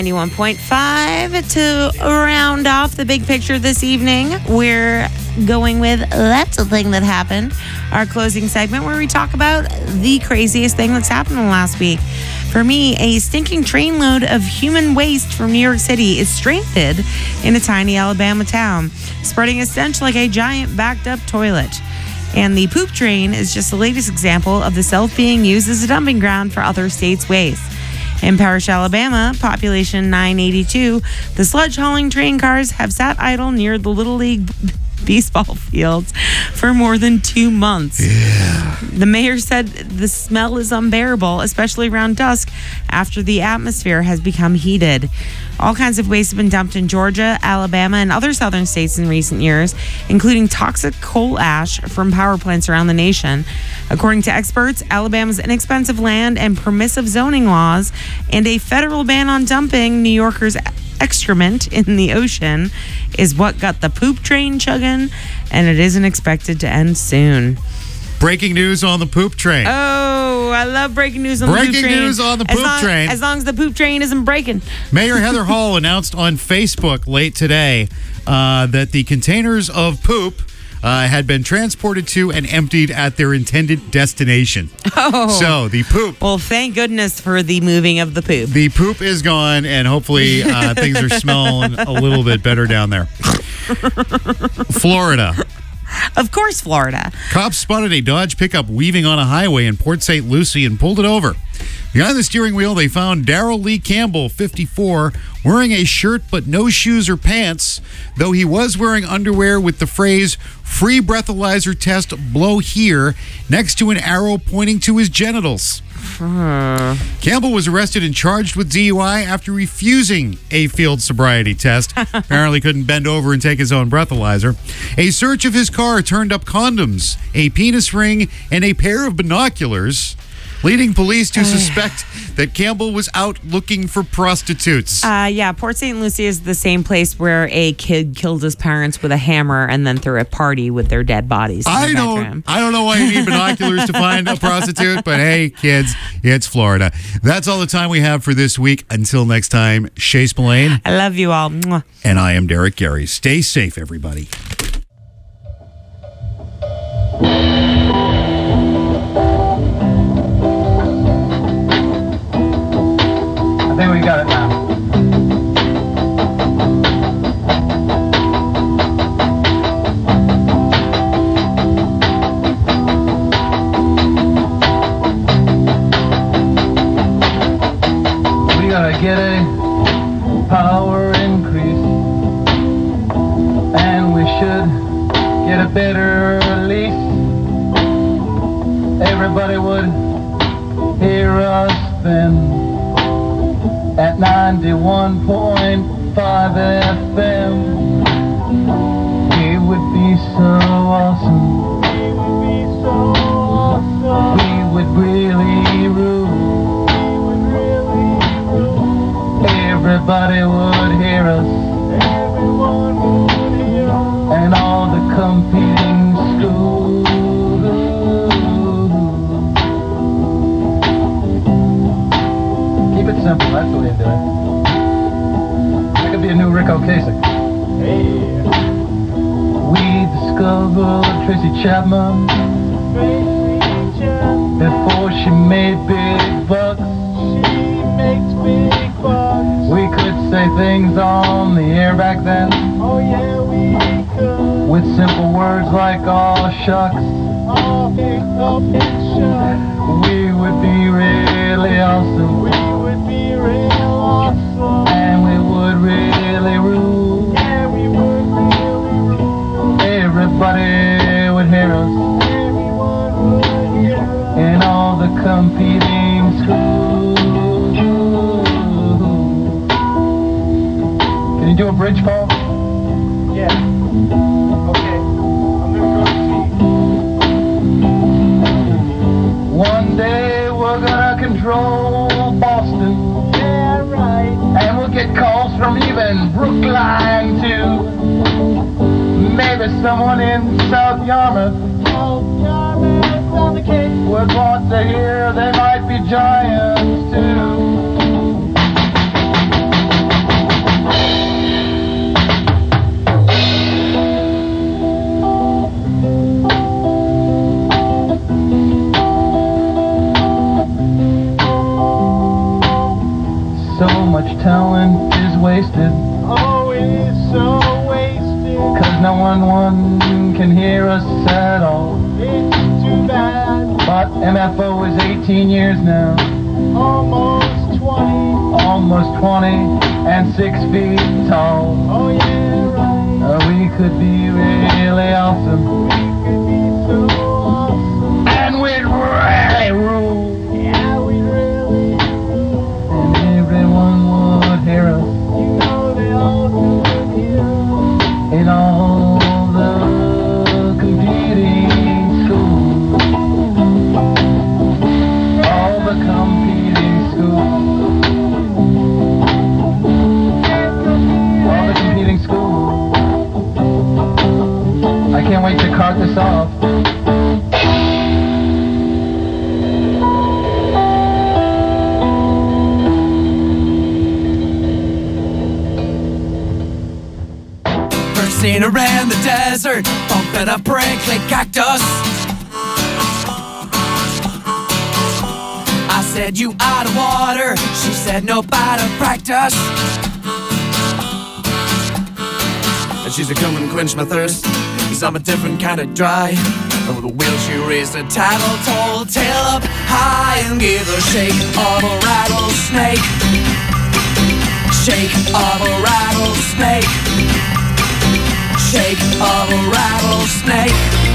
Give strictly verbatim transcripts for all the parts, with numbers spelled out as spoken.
ninety-one point five to round off the big picture this evening. We're going with That's a Thing That Happened, our closing segment where we talk about the craziest thing that's happened in the last week. For me, a stinking trainload of human waste from New York City is stranded in a tiny Alabama town, spreading a stench like a giant backed up toilet. And the poop train is just the latest example of the South being used as a dumping ground for other states' waste. In Parrish, Alabama, population nine eighty-two, the sludge hauling train cars have sat idle near the Little League baseball fields for more than two months. Yeah. The mayor said the smell is unbearable, especially around dusk after the atmosphere has become heated. All kinds of waste have been dumped in Georgia, Alabama, and other southern states in recent years, including toxic coal ash from power plants around the nation. According to experts, Alabama's inexpensive land and permissive zoning laws and a federal ban on dumping New Yorkers' excrement in the ocean is what got the poop train chugging, and it isn't expected to end soon. Breaking news on the poop train. Oh, I love breaking news on breaking the poop train. Breaking news on the as poop long, train. As long as the poop train isn't breaking. Mayor Heather Hall announced on Facebook late today uh, that the containers of poop Uh, had been transported to and emptied at their intended destination. Oh. So the poop. Well, thank goodness for the moving of the poop. The poop is gone, and hopefully uh, things are smelling a little bit better down there. Florida. Of course, Florida. Cops spotted a Dodge pickup weaving on a highway in Port Saint Lucie and pulled it over. Behind the steering wheel, they found Darrell Lee Campbell, fifty-four, wearing a shirt but no shoes or pants, though he was wearing underwear with the phrase, "Free breathalyzer test, blow here," next to an arrow pointing to his genitals. Hmm. Campbell was arrested and charged with D U I after refusing a field sobriety test. Apparently couldn't bend over and take his own breathalyzer. A search of his car turned up condoms, a penis ring, and a pair of binoculars, leading police to suspect that Campbell was out looking for prostitutes. Uh, yeah, Port Saint Lucie is the same place where a kid killed his parents with a hammer and then threw a party with their dead bodies in I the don't, bedroom. I don't know why you need binoculars to find a prostitute, but hey, kids, it's Florida. That's all the time we have for this week. Until next time, Shay Spillane. I love you all. Mwah. And I am Derek Gary. Stay safe, everybody. I think we got it now. We gotta get a power increase, and we should get a better lease. Everybody would hear us then at ninety-one point five F M. It would be so awesome. It would be so awesome. We would really rule. We would really rule. Everybody would hear us. Everyone would hear us. And all the competing schools. Keep it simple, that's the way to do it. That could be a new Rick Ocasek. Hey. We discovered Tracy Chapman before she made big bucks. She makes big bucks. We could say things on the air back then. Oh yeah, we could. With simple words like "aw shucks." Oh, big, oh, big shucks. We would be really awesome. We would be real awesome. And we would really rule. Yeah, we would really rule. Everybody would hear us. Everyone would hear us. In all the competing schools. Can you do a bridge, Paul? Yeah. Okay. I'm gonna go see. One day we're gonna control Boston. Yeah, right. And we'll get calls from even Brookline too. Maybe someone in South Yarmouth. South Yarmouth on the Cape would want to hear they might be giants too. much telling is wasted. Oh, it is so wasted. Cause no one, one can hear us at all. It's too bad. But M F O is eighteen years now. Almost twenty. Almost twenty and six feet tall. Oh, yeah, right. Uh, we could be really awesome. We could be so awesome. And we'd really rule. Yeah, we really rule. And everyone would hear us. You know they all could hear us. In all the competing schools. All the competing schools. All the competing schools. I can't wait to cart this off. Seen her in the desert, bumping a prickly cactus. I said, you out of water? She said, no, out of practice. And she said, come and quench my thirst, cause I'm a different kind of dry. Over the wheel she raised a tattle, told tail up high and gave a shake of a rattlesnake. Shake of a rattlesnake. Shake of a rattlesnake.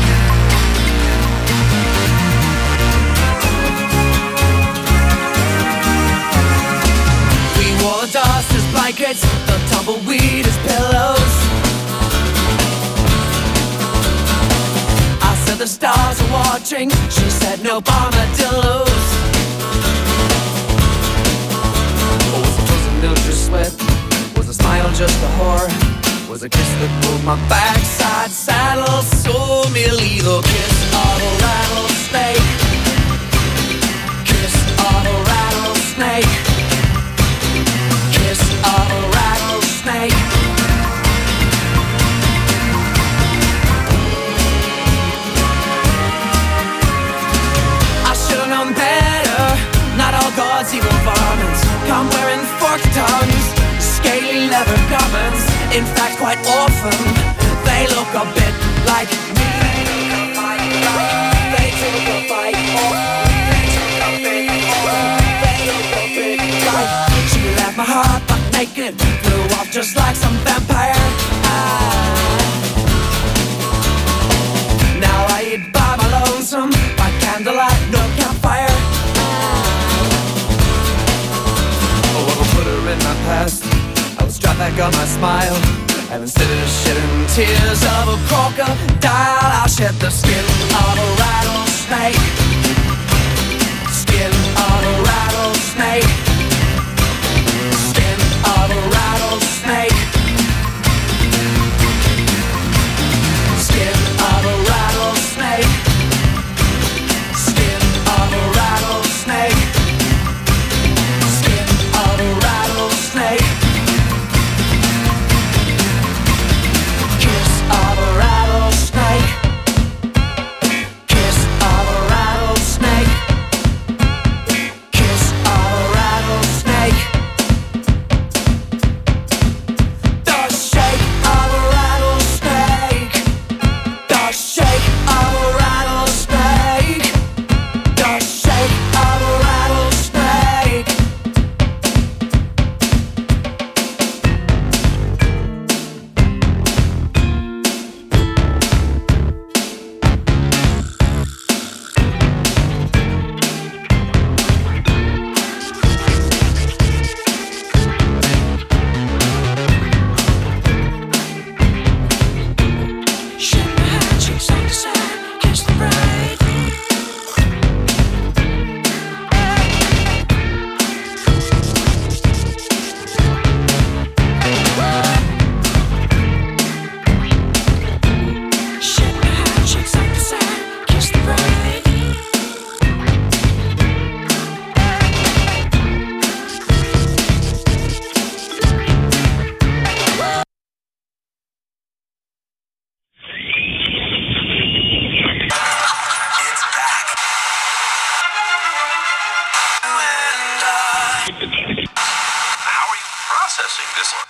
We wore the dust as blankets, the tumbleweed as pillows. I said the stars are watching, she said no armadillos. Oh, was the frozen milk just sweat? Was the smile just a whore? Was a kiss that pulled my backside saddle so merely the kiss of a rattlesnake. Kiss of a rattlesnake. Kiss of a rattlesnake. I should've known better. Not all gods, evil varmints, come wearing forked tongues, scaly leather garments. In fact, quite often, they look a bit like me. They took a bite off me. They look a bit like me. She left my heart butt naked, flew off just like some vampire. Ah. Now I eat by my lonesome, by candlelight, no campfire. Ah. Oh, I will put her in my past. Drop back on my smile, and instead of shedding tears of a crocodile, I'll shed the skin of a rattlesnake. Skin of a rattlesnake. Skin of a rattlesnake. Skin of a rattlesnake. Skin of a rattlesnake. Skin of a rattlesnake. Processing this one.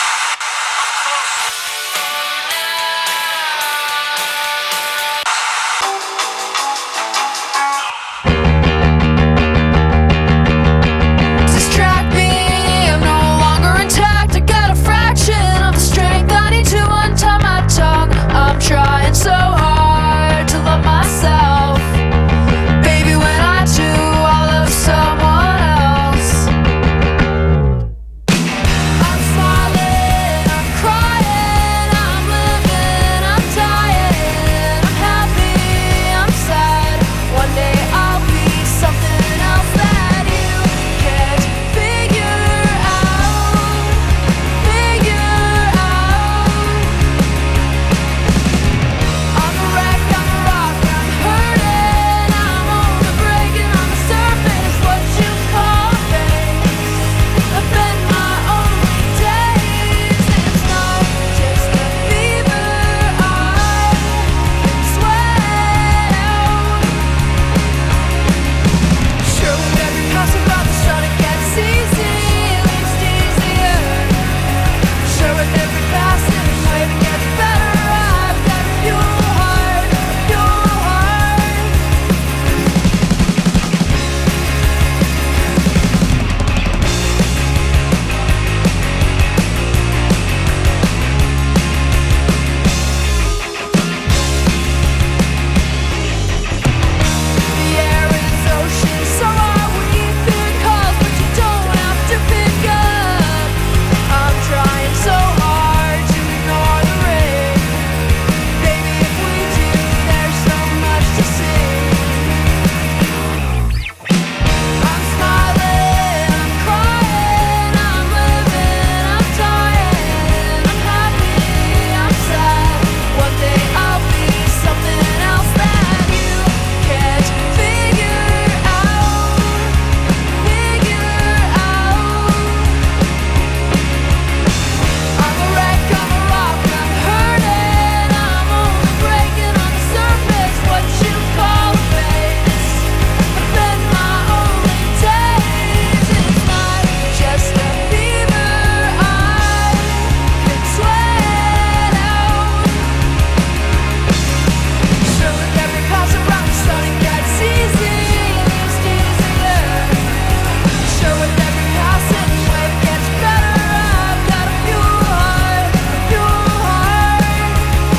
Distract me, I'm no longer intact. I got a fraction of the strength I need to untie my tongue. I'm trying so hard to love myself. Baby, when I do, I love someone else. I'm smiling, I'm crying, I'm living, I'm dying. I'm happy, I'm sad. One day I'll be something else that you can't figure out. Figure out. I'm a wreck, I'm a rock, I'm hurting. I'm only breaking on the surface. What you call face. I've been my only days. It's not just a fever I can sweat out. Sure, with every passing by the sun it gets easy, at least easier. Sure, with every passing wave it gets better. I've got a pure heart, a pure heart. The air is ocean, so are we. Fear calls, but you don't have to pick up. I'm trying so hard to ignore the rain. Baby, if we do, there's so much to see. I'm smiling, I'm crying, I'm living, I'm dying. I'm happy, I'm sad. One day I'll be something else that you can't figure out. Figure out. I'm a wreck, I'm a rock, I'm hurting. I'm only breaking on the surface. What you call face. I've been my only days. It's not just a fever I can sweat out. Sure, with every pass around the sun it gets easy, at least easier. Sure, with every passing wave it gets better. I've got a pure heart, a pure heart.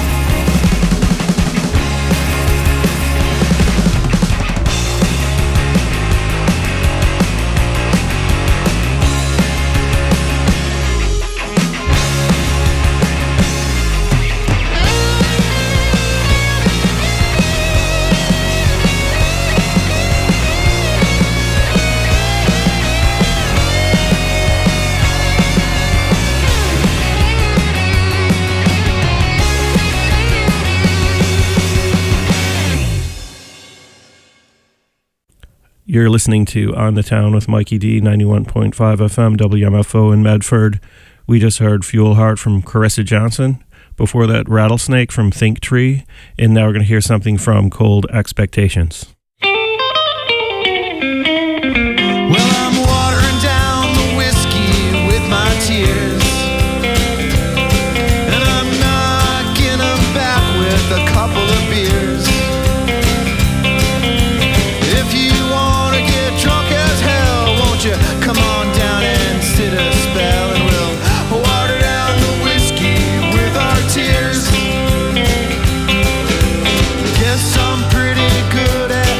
You're listening to On the Town with Mikey D, ninety-one point five F M, W M F O in Medford. We just heard Fuel Heart from Carissa Johnson. Before that, Rattlesnake from Think Tree. And now we're going to hear something from Cold Expectations. Well, I'm watering down the whiskey with my tears, and I'm knocking them back with a couple of beers. If you want to get drunk as hell, won't you come on down and sit a spell, and we'll water down the whiskey with our tears. Guess I'm pretty good at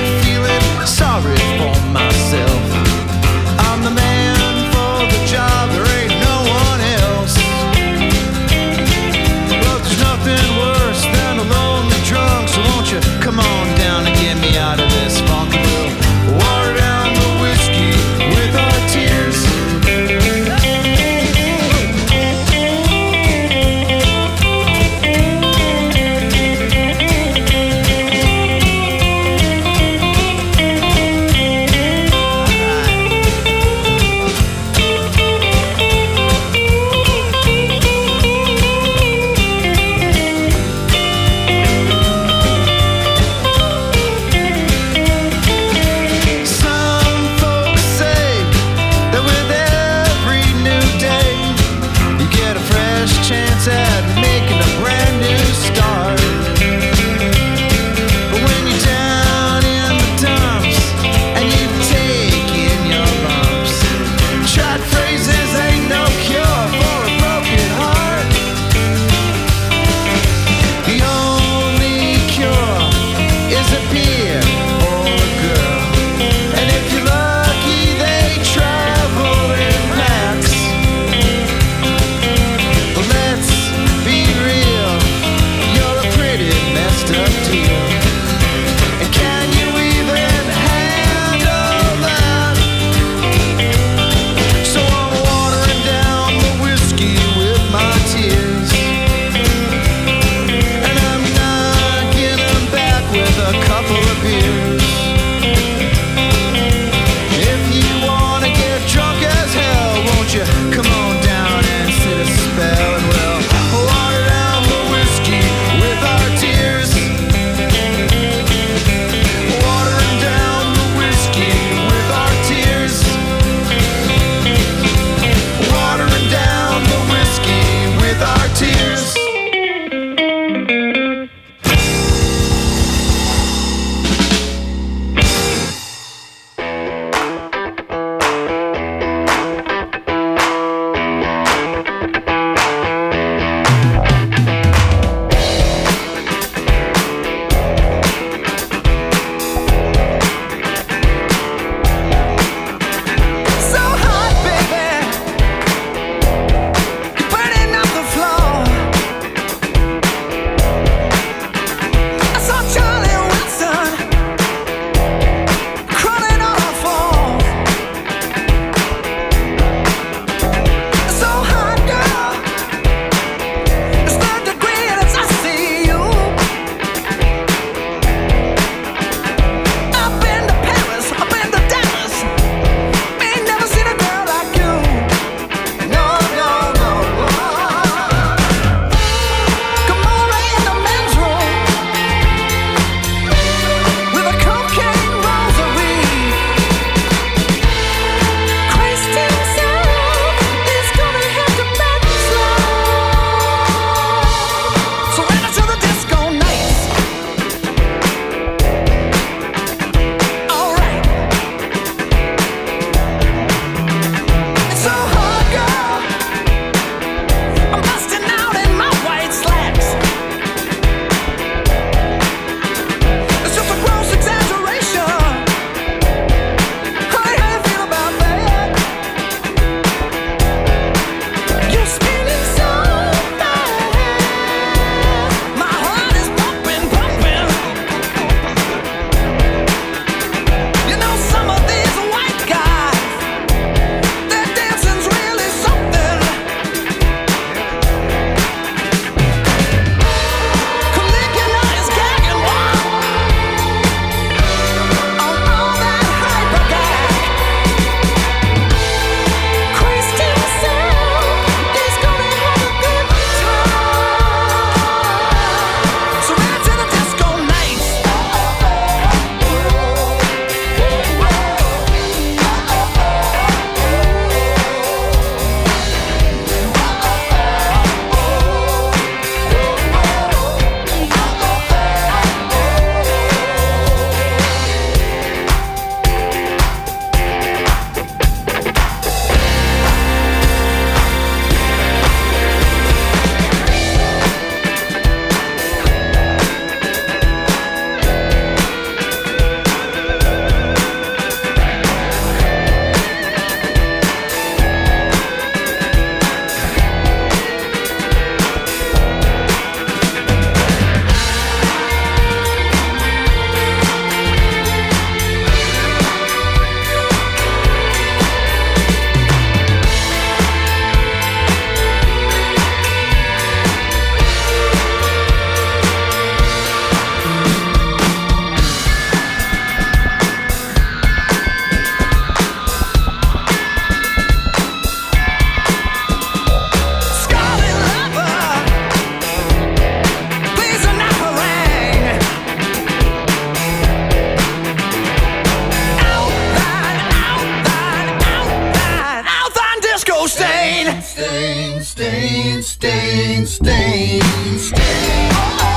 stain, stain, stain, stain.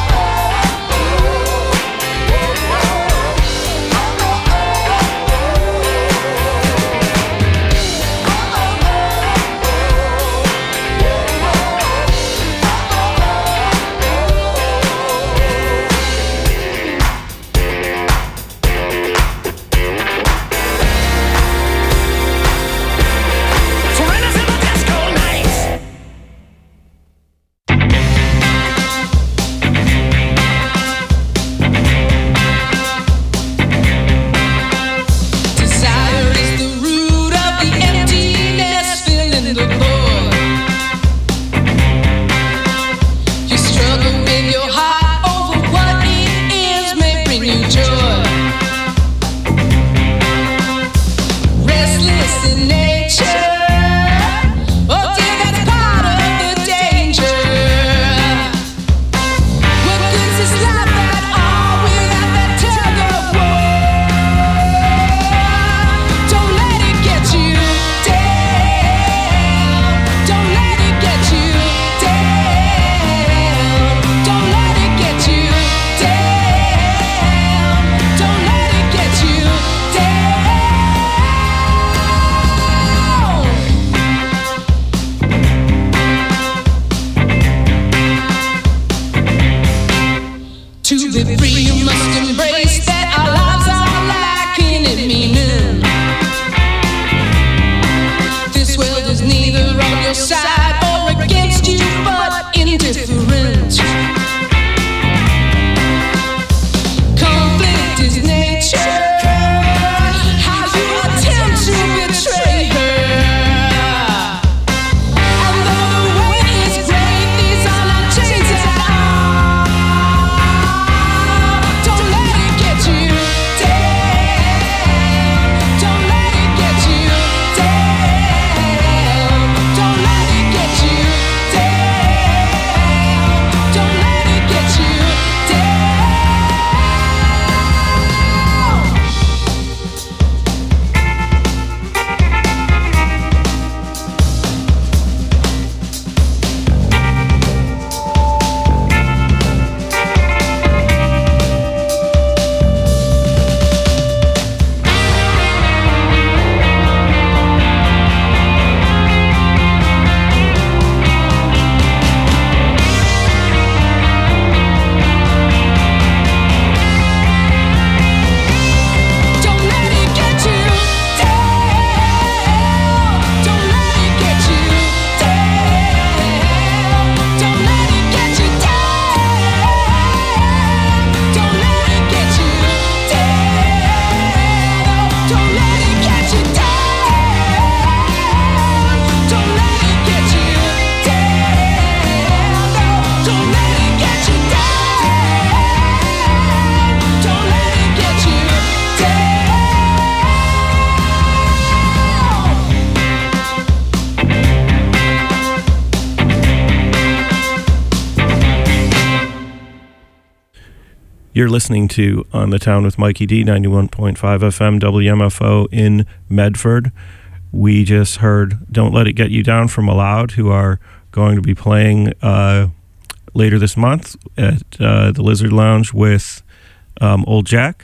You're listening to On the Town with Mikey D, ninety-one point five F M W M F O in Medford. We just heard Don't Let It Get You Down from Aloud, who are going to be playing uh, later this month at uh, the Lizard Lounge with um, Old Jack.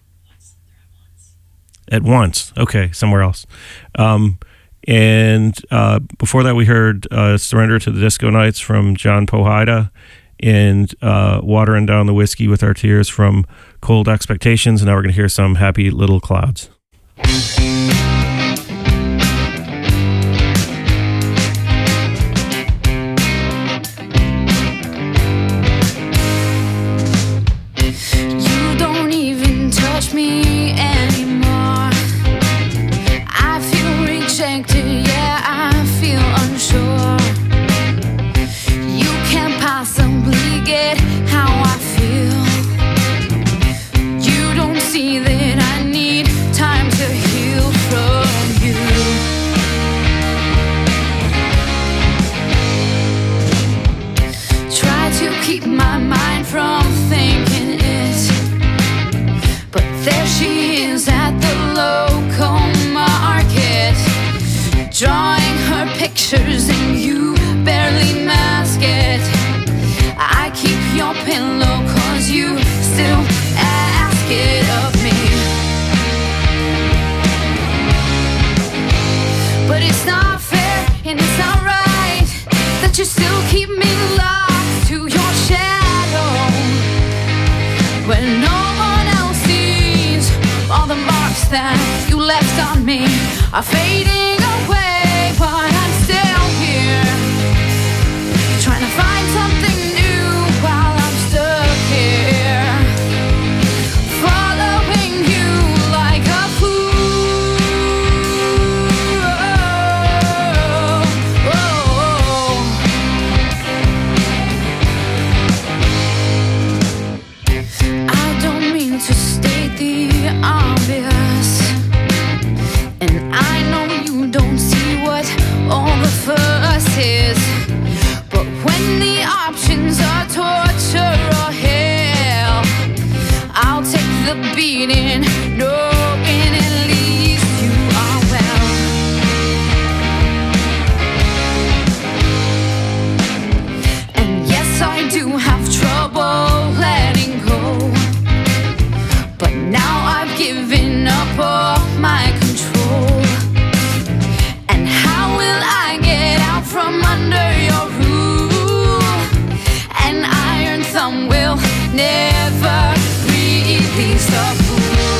At once. Okay, somewhere else. Um, and uh, before that, we heard uh, Surrender to the Disco Nights from John Pohida, and uh, Watering Down the Whiskey with Our Tears from Cold Expectations. And now we're going to hear some Happy Little Clouds. You don't even touch me anymore. I feel rejected, yeah, I feel unsure. You can't possibly get how I feel. You don't see that I need time to heal from you. Try to keep my mind from thinking it, but there she is at the local market, drawing her pictures and you but you still keep me locked to your shadow. When no one else sees all the marks that you left on me are fading away, but I'm still here, trying to find something new while I'm stuck here, following you like a fool. I don't mean to state the obvious, and I know you don't see what all the fuss is, but when the options are torture or hell, I'll take the beating, knowing at least you are well. And yes, I do have trouble letting go, but now I've given up all my control. And how will I get out from under your rule? An iron thumb will never release the fool.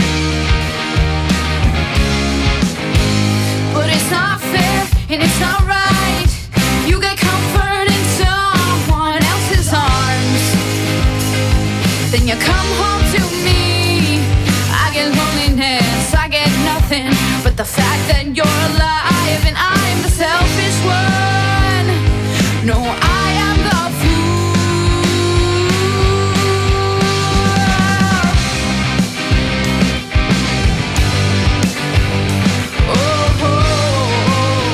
But it's not fair and it's not right. You get comfort in someone else's arms, then you come home to me. I get loneliness, I get nothing but the fact that you're alive and I'm the selfish one. No, I am the fool. Oh, oh, oh.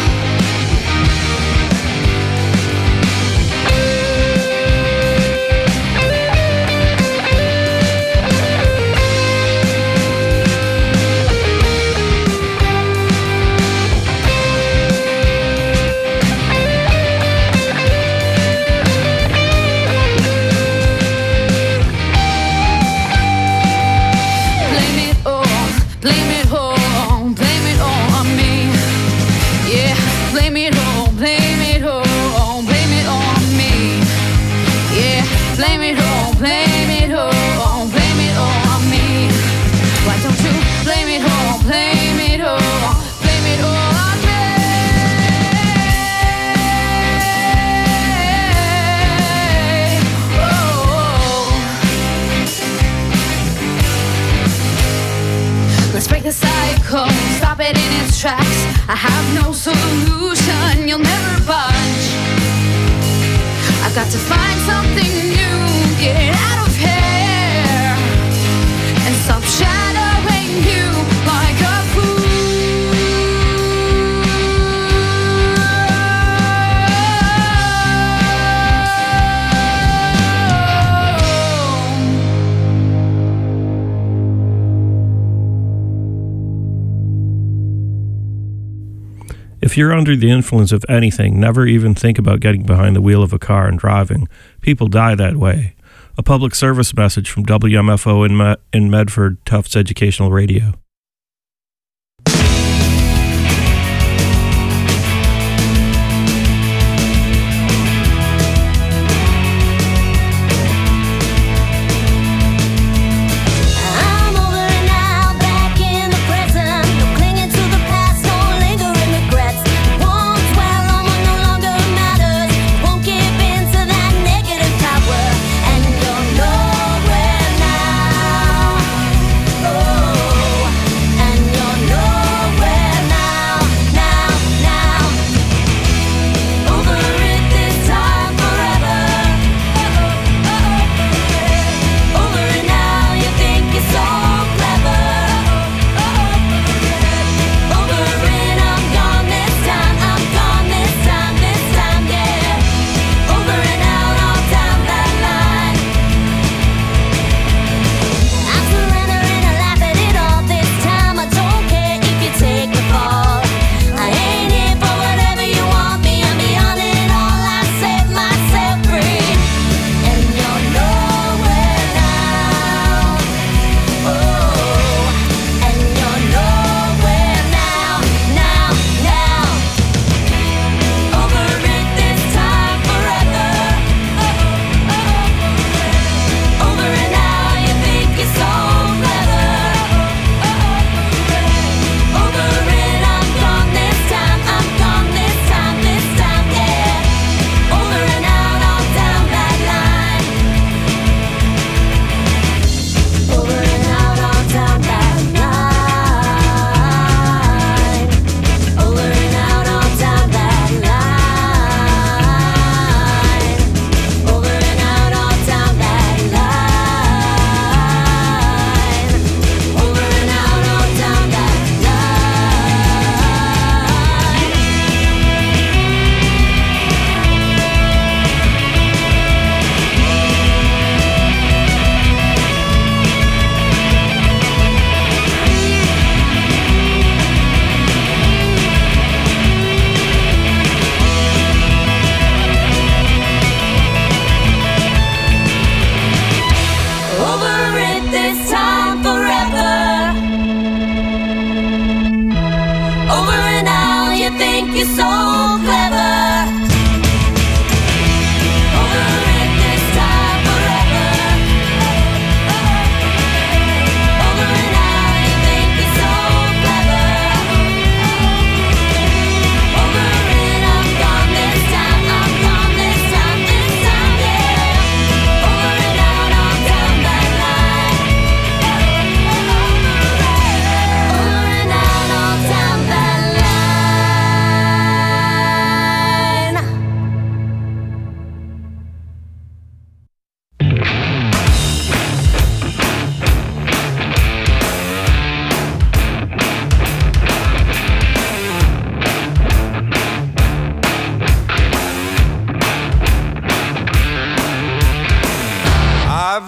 Blame it all, blame it all, blame it all on me. Yeah, blame it all, blame it all, blame it all on me. Yeah, blame it all, blame it all, blame it all on me. Why don't you blame it all, blame it all, blame it all on me? Oh. Let's break the cycle, stop it in its tracks. I have no solution, you'll never budge. I've got to find something new, get out of here, and stop shadowing you like a If you're under the influence of anything, never even think about getting behind the wheel of a car and driving. People die that way. A public service message from W M F O in, Me- in Medford, Tufts Educational Radio. I'm over and out, back in the present. No clinging to the past, no lingering regrets. Won't dwell on what no longer matters. Won't give in to that negative power. And you're nowhere now. Oh,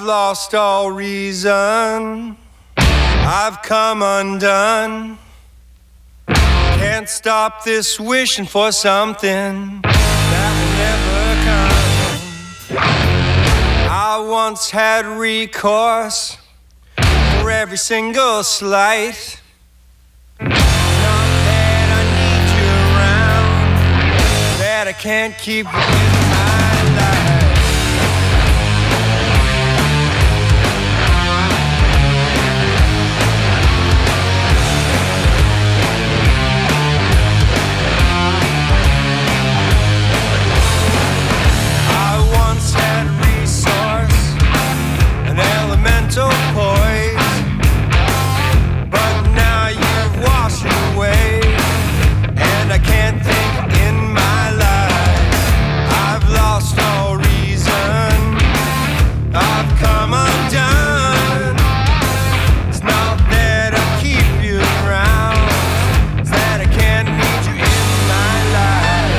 lost all reason. I've come undone. Can't stop this wishing for something that will never come. I once had recourse for every single slight. Not that I need you around, that I can't keep you in my life. Elemental poise, but now you've washed away, and I can't think in my life. I've lost all reason. I've come undone. It's not that I keep you around, it's that I can't need you in my life.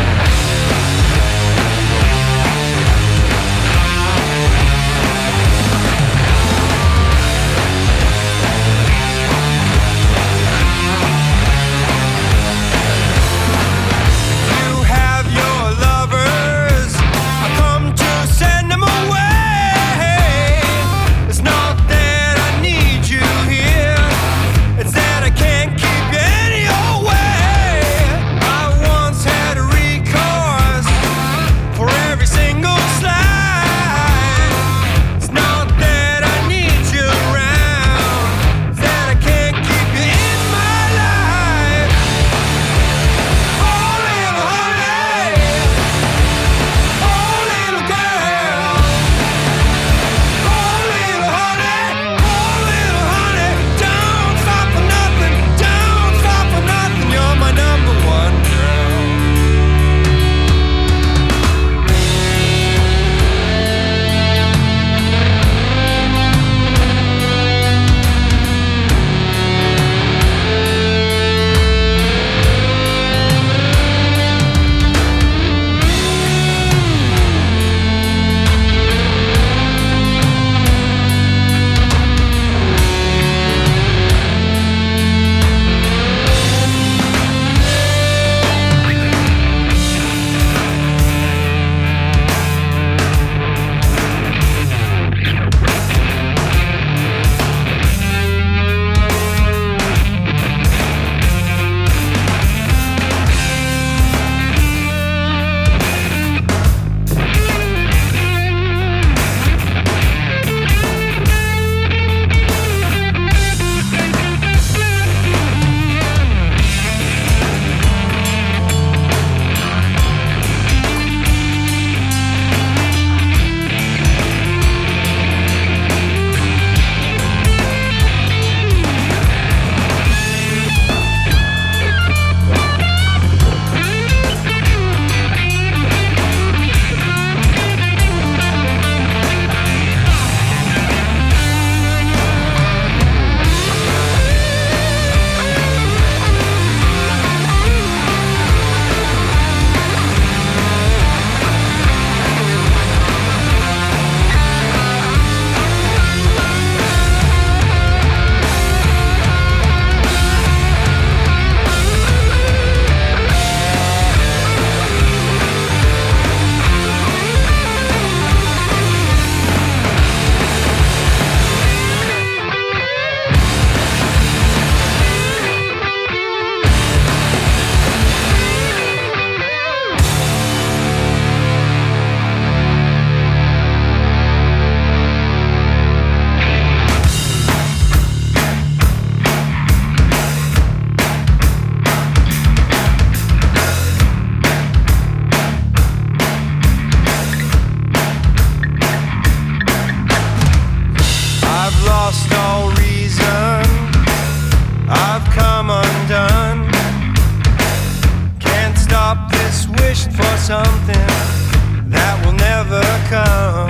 something that will never come.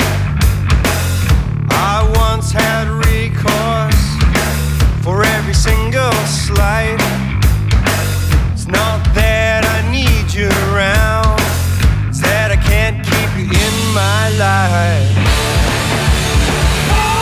I once had recourse for every single slight. It's not that I need you around, it's that I can't keep you in my life.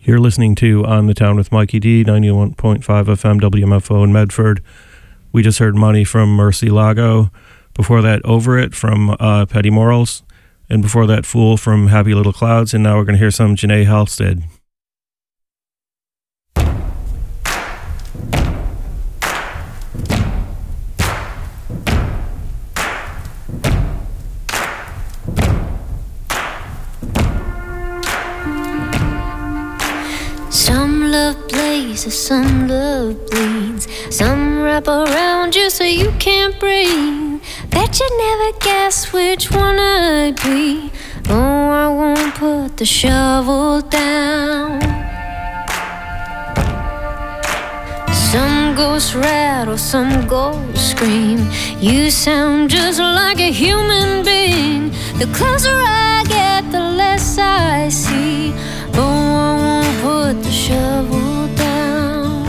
You're listening to On the Town with Mikey D, ninety-one point five F M W M F O in Medford. We just heard Money from Mercy Lago. Before that, Over It from uh, Petty Morals. And before that, Fool from Happy Little Clouds. And now we're going to hear some Janae Halstead. Some love blazes, some love bleeds. Some wrap around you so you can't breathe. Bet you never guess which one I'd be. Oh, I won't put the shovel down. Some ghosts rattle, some ghosts scream. You sound just like a human being. The closer I get, the less I see. Oh, I won't put the shovel down.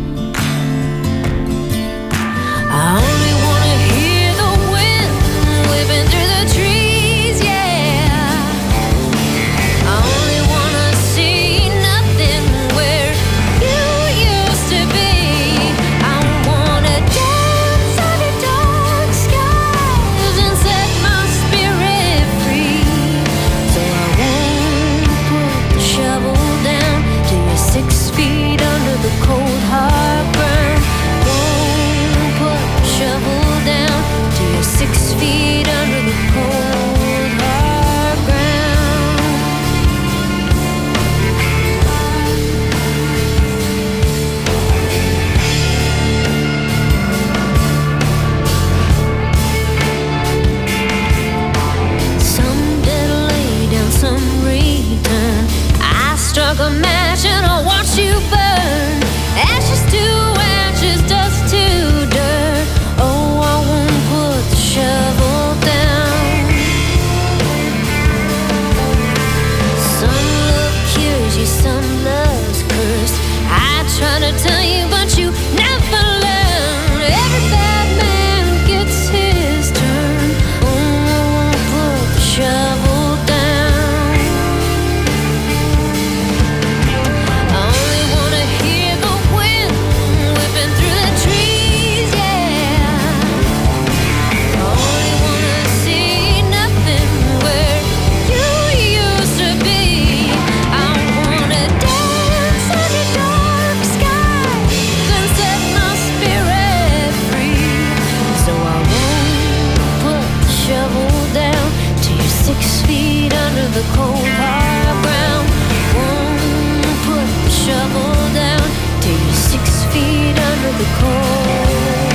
I only wanna hear the wind whipping through the trees, yeah. I only wanna see nothing where you used to be. I wanna dance under dark skies and set my spirit free. So I won't put the shovel down till you're six feet under the cold hard ground. Won't put the shovel down till you're six feet under the cold hard ground. Some dead lay down, some return. I struck a match and I watched you burn. Ashes to ashes, dust to dirt. Oh, I won't put the shovel down. Some love cures you, some love's cursed. I try to tell you, but you never learn. Every bad man gets his turn. Oh, I won't put the shovel down. I only wanna hear the wind whipping through the trees, yeah. I only wanna see nothing where you used to be. I wanna dance under dark skies and set my spirit free. So I won't put the shovel down till you're six feet under the cold hard ground. Won't put the shovel down till you're six feet under the cold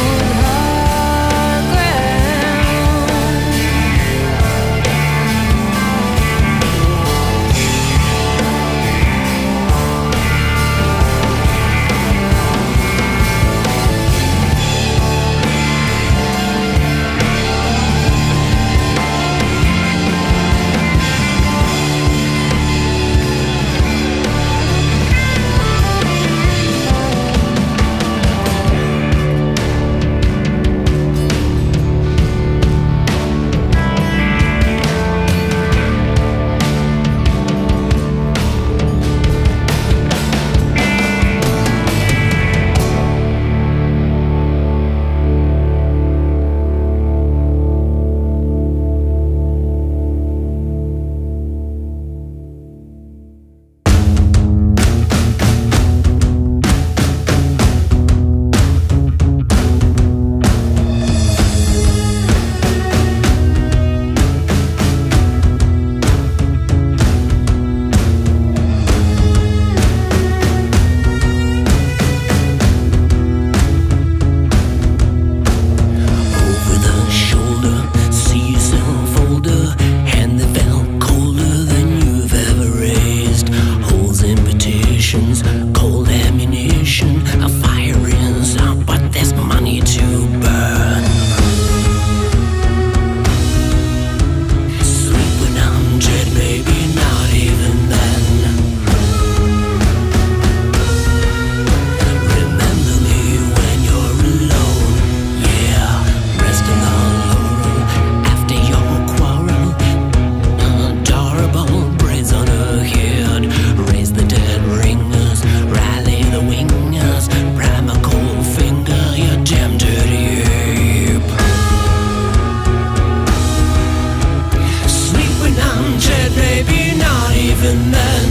hard ground. even then.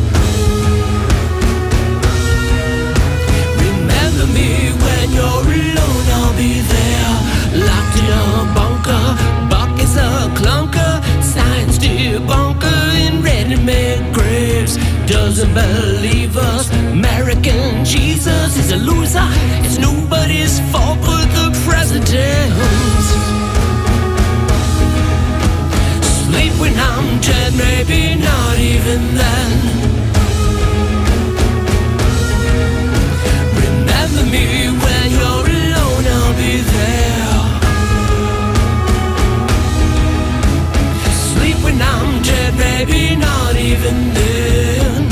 Remember me when you're alone, I'll be there. Locked in a bunker, buckets a clunker, science debunker in ready-made graves. Doesn't believe us, American Jesus is a loser. It's nobody's fault but the president's. Sleep when I'm dead, maybe not even then. Remember me when you're alone, I'll be there. Sleep when I'm dead, maybe not even then.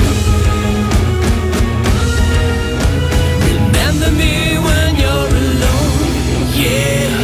Remember me when you're alone, yeah.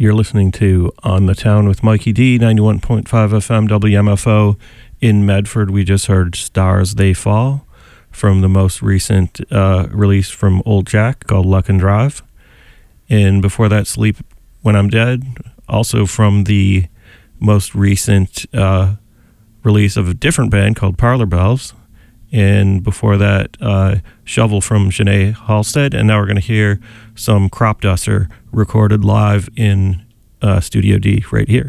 You're listening to On the Town with Mikey D, ninety-one point five F M W M F O in Medford. We just heard Stars They Fall from the most recent uh, release from Old Jack called Luck and Drive. And before that, Sleep When I'm Dead, also from the most recent uh, release of a different band called Parlor Bells. And before that, uh, Shovel from Janae Halstead. And now we're going to hear some Crop Duster recorded live in uh, Studio D right here.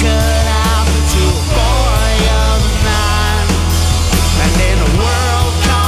World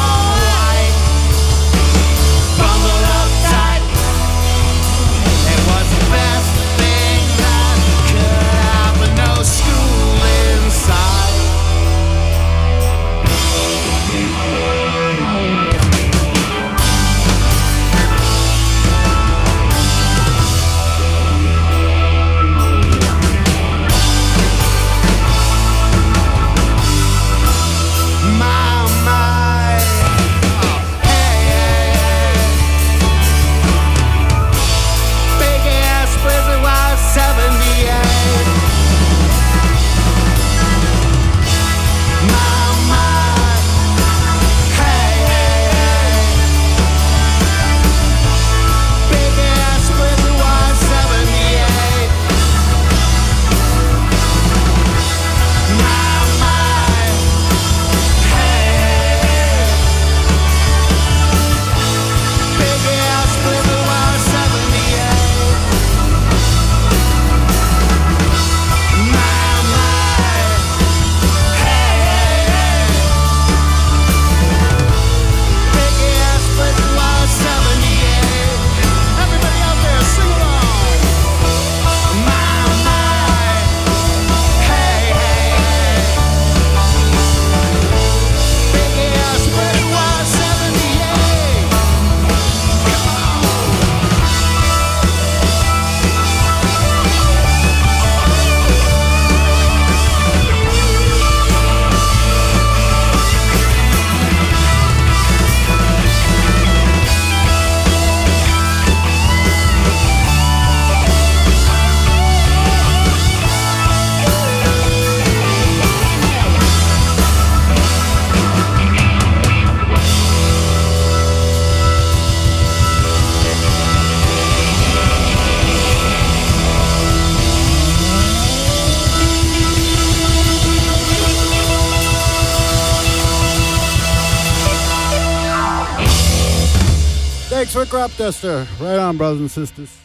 Thanks for Crop Duster. Right on, brothers and sisters.